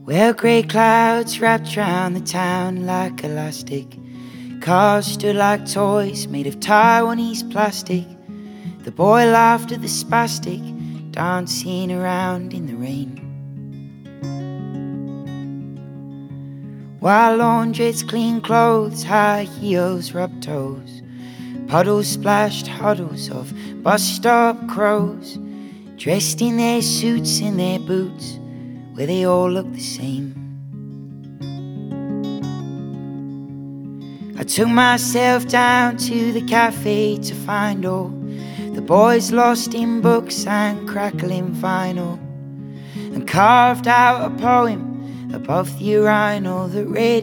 Well, grey clouds wrapped round the town like elastic. Cars stood like toys made of Taiwanese plastic. The boy laughed at the spastic, dancing around in the rain. While laundrettes clean clothes, high heels rub toes. Puddles splashed huddles of bus stop crows, dressed in their suits and their boots, where they all look the same. I took myself down to the cafe to find all the boys lost in books and crackling vinyl, and carved out a poem above the urinal that read,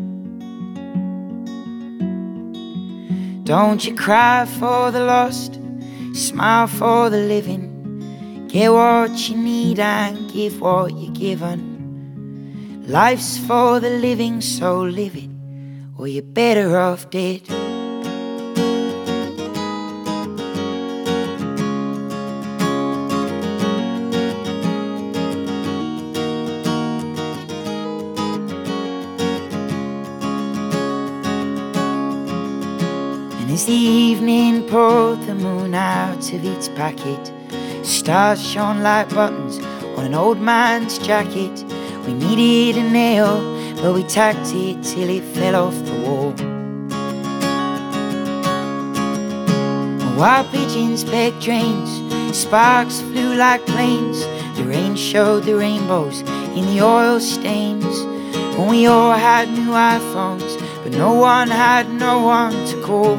don't you cry for the lost, smile for the living. Get what you need and give what you're given. Life's for the living, so live it, or you're better off dead. And as the evening poured the moon out of its packet, stars shone like buttons on an old man's jacket. We needed a nail, but we tacked it till it fell off the wall. And while pigeons pecked drains, sparks flew like planes. The rain showed the rainbows in the oil stains. When we all had new iPhones, but no one had no one to call.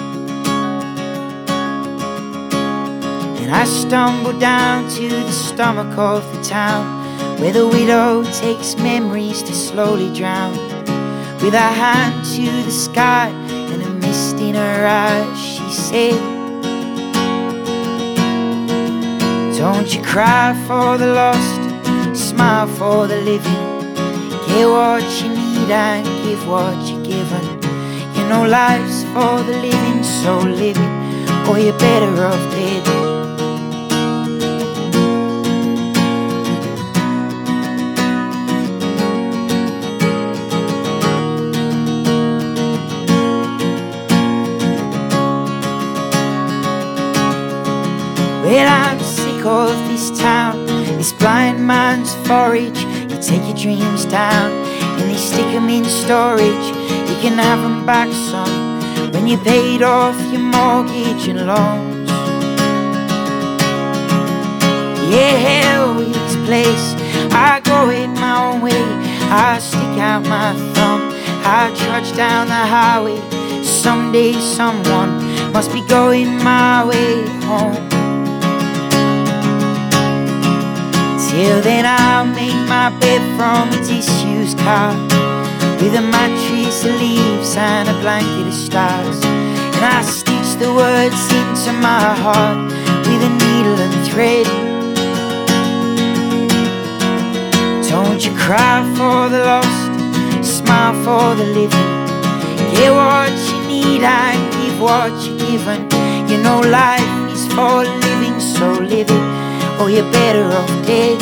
And I stumbled down to the stomach of the town, where the widow takes memories to slowly drown. With her hand to the sky and a mist in her eyes, she said, don't you cry for the lost, smile for the living. Get what you need and give what you're given. You know life's for the living, so live it, or you're better off dead. Well, I'm sick of this town, this blind man's forage. You take your dreams down and they stick them in storage. You can have them back, son, when you paid off your mortgage and loans. Yeah, hell with this place, I go it my own way. I stick out my thumb, I trudge down the highway. Someday someone must be going my way home. Till then I'll make my bed from a disused car, with a mattress of leaves and a blanket of stars. And I stitch the words into my heart with a needle and thread. Don't you cry for the lost, smile for the living. Get what you need and give what you're given. You know life is for living, so live it, or you're better off dead.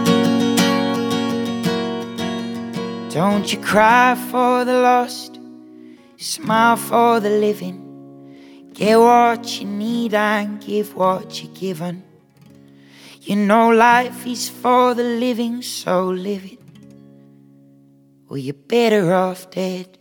Don't you cry for the lost, smile for the living. Get what you need and give what you're given. You know life is for the living, so live it, or you're better off dead.